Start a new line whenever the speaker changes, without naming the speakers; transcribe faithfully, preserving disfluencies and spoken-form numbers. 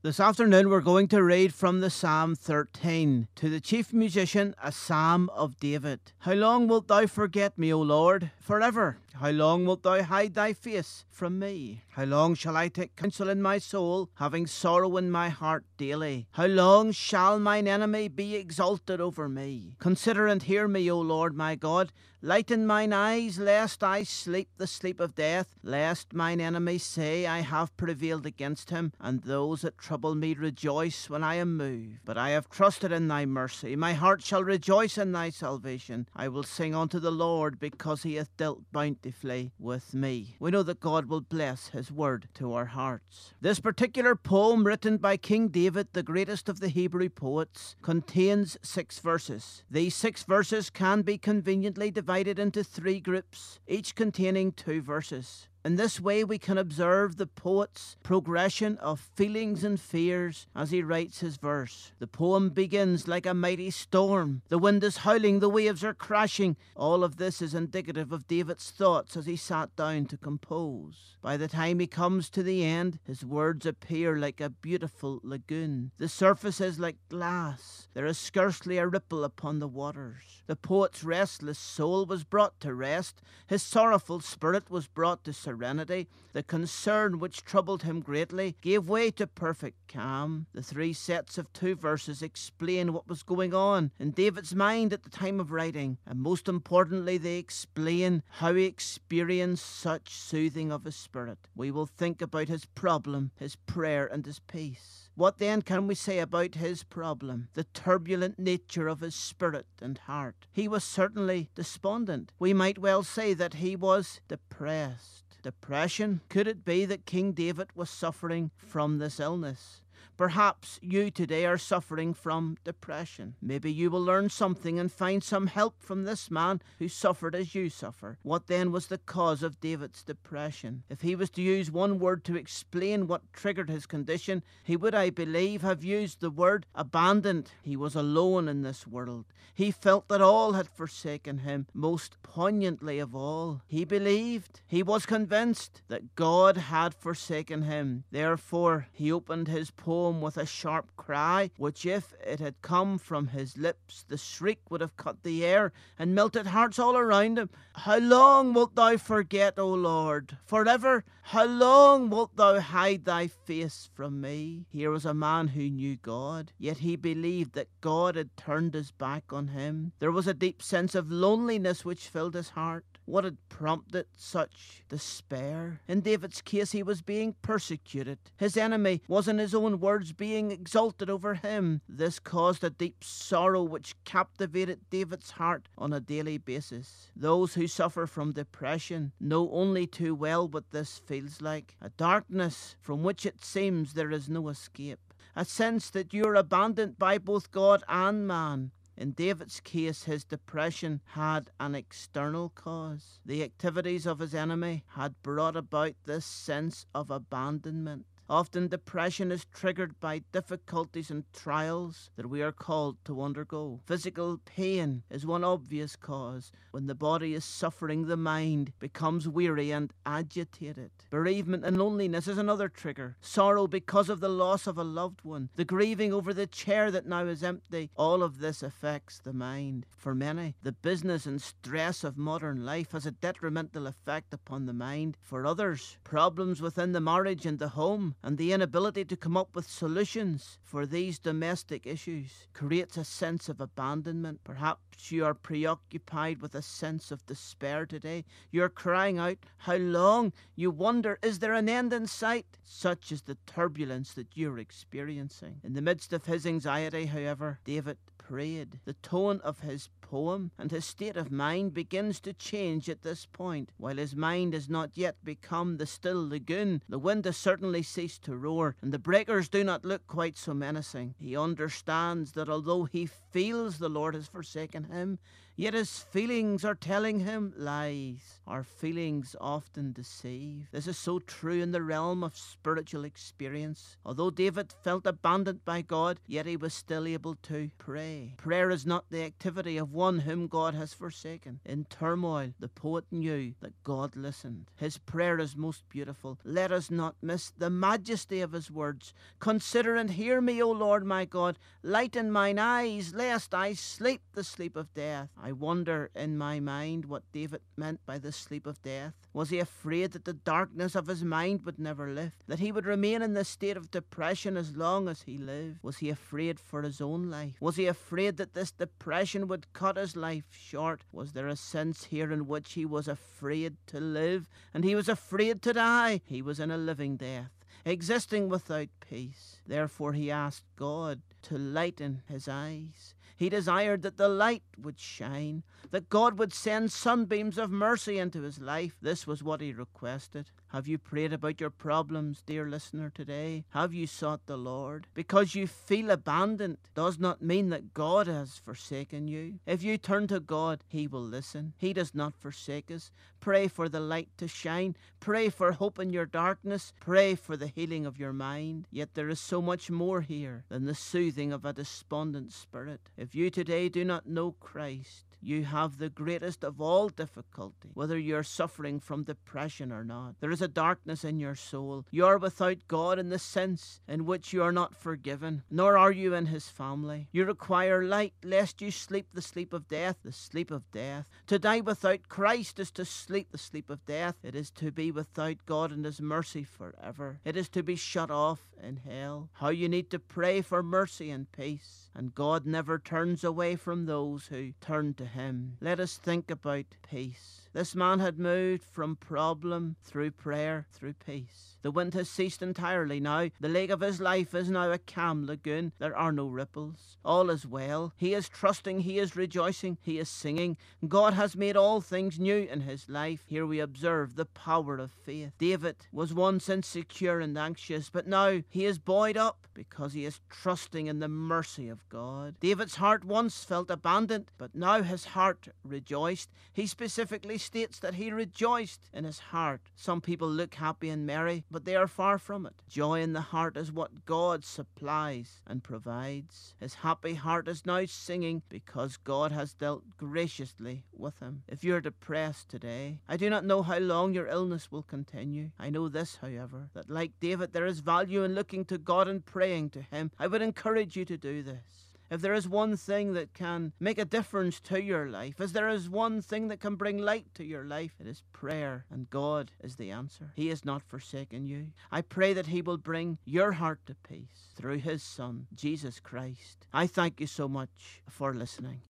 This afternoon we're going to read from the Psalm thirteen. To the chief musician, a psalm of David. How long wilt thou forget me, O Lord? Forever. How long wilt thou hide thy face from me? How long shall I take counsel in my soul, having sorrow in my heart daily? How long shall mine enemy be exalted over me? Consider and hear me, O Lord my God. Lighten mine eyes, lest I sleep the sleep of death, lest mine enemies say, I have prevailed against him, and those that trouble me rejoice when I am moved. But I have trusted in thy mercy. My heart shall rejoice in thy salvation. I will sing unto the Lord, because he hath dealt bountifully with me. We know that God will bless his word to our hearts. This particular poem, written by King David, the greatest of the Hebrew poets, contains six verses. These six verses can be conveniently divided into three groups, each containing two verses. In this way we can observe the poet's progression of feelings and fears as he writes his verse. The poem begins like a mighty storm. The wind is howling, the waves are crashing. All of this is indicative of David's thoughts as he sat down to compose. By the time he comes to the end, his words appear like a beautiful lagoon. The surface is like glass. There is scarcely a ripple upon the waters. The poet's restless soul was brought to rest. His sorrowful spirit was brought to serenity. The concern which troubled him greatly gave way to perfect calm. The three sets of two verses explain what was going on in David's mind at the time of writing, and most importantly, they explain how he experienced such soothing of his spirit. We will think about his problem, his prayer, and his peace. What then can we say about his problem? The turbulent nature of his spirit and heart. He was certainly despondent. We might well say that he was depressed. Depression? Could it be that King David was suffering from this illness? Perhaps you today are suffering from depression. Maybe you will learn something and find some help from this man who suffered as you suffer. What then was the cause of David's depression? If he was to use one word to explain what triggered his condition, he would, I believe, have used the word abandoned. He was alone in this world. He felt that all had forsaken him. Most poignantly of all, he believed, he was convinced that God had forsaken him. Therefore, he opened his poem with a sharp cry, which if it had come from his lips, the shriek would have cut the air and melted hearts all around him. How long wilt thou forget, O Lord? Forever? How long wilt thou hide thy face from me? Here was a man who knew God, yet he believed that God had turned his back on him. There was a deep sense of loneliness which filled his heart. What had prompted such despair? In David's case, he was being persecuted. His enemy was, in his own words, being exalted over him. This caused a deep sorrow which captivated David's heart on a daily basis. Those who suffer from depression know only too well what this feels like. A darkness from which it seems there is no escape. A sense that you are abandoned by both God and man. In David's case, his depression had an external cause. The activities of his enemy had brought about this sense of abandonment. Often depression is triggered by difficulties and trials that we are called to undergo. Physical pain is one obvious cause. When the body is suffering, the mind becomes weary and agitated. Bereavement and loneliness is another trigger. Sorrow because of the loss of a loved one. The grieving over the chair that now is empty. All of this affects the mind. For many, the business and stress of modern life has a detrimental effect upon the mind. For others, problems within the marriage and the home and the inability to come up with solutions for these domestic issues creates a sense of abandonment. Perhaps you are preoccupied with a sense of despair today. You're crying out, how long? You wonder, is there an end in sight? Such is the turbulence that you're experiencing. In the midst of his anxiety, however, David prayed. The tone of his poem and his state of mind begins to change at this point. While his mind has not yet become the still lagoon, the wind has certainly ceased to roar, and the breakers do not look quite so menacing. He understands that although he feels the Lord has forsaken him, yet his feelings are telling him lies. Our feelings often deceive. This is so true in the realm of spiritual experience. Although David felt abandoned by God, yet he was still able to pray. Prayer is not the activity of one whom God has forsaken. In turmoil, the poet knew that God listened. His prayer is most beautiful. Let us not miss the majesty of his words. Consider and hear me, O Lord my God. Lighten mine eyes, lest I sleep the sleep of death. I wonder in my mind what David meant by the sleep of death. Was he afraid that the darkness of his mind would never lift, that he would remain in this state of depression as long as he lived? Was he afraid for his own life? Was he afraid that this depression would cut his life short? Was there a sense here in which he was afraid to live, and he was afraid to die? He was in a living death, existing without peace. Therefore he asked God to lighten his eyes. He desired that the light would shine, that God would send sunbeams of mercy into his life. This was what he requested. Have you prayed about your problems, dear listener, today? Have you sought the Lord? Because you feel abandoned does not mean that God has forsaken you. If you turn to God, he will listen. He does not forsake us. Pray for the light to shine. Pray for hope in your darkness. Pray for the healing of your mind. Yet there is so much more here than the soothing of a despondent spirit. If you today do not know Christ, you have the greatest of all difficulty, whether you're suffering from depression or not. There is a darkness in your soul. You are without God in the sense in which you are not forgiven, nor are you in his family. You require light, lest you sleep the sleep of death, the sleep of death. To die without Christ is to sleep the sleep of death. It is to be without God and his mercy forever. It is to be shut off in hell. How you need to pray for mercy and peace. And God never turns away from those who turn to him. Let us think about peace. This man had moved from problem through prayer through peace. The wind has ceased entirely now. The lake of his life is now a calm lagoon. There are no ripples. All is well. He is trusting. He is rejoicing. He is singing. God has made all things new in his life. Here we observe the power of faith. David was once insecure and anxious, but now he is buoyed up because he is trusting in the mercy of God. David's heart once felt abandoned, but now his heart rejoiced. He specifically states that he rejoiced in his heart. Some people look happy and merry, but they are far from it. Joy in the heart is what God supplies and provides. His happy heart is now singing because God has dealt graciously with him. If you're depressed today, I do not know how long your illness will continue. I know this, however, that like David, there is value in looking to God and praying to him. I would encourage you to do this. If there is one thing that can make a difference to your life, if there is one thing that can bring light to your life, it is prayer, and God is the answer. He has not forsaken you. I pray that he will bring your heart to peace through his Son, Jesus Christ. I thank you so much for listening.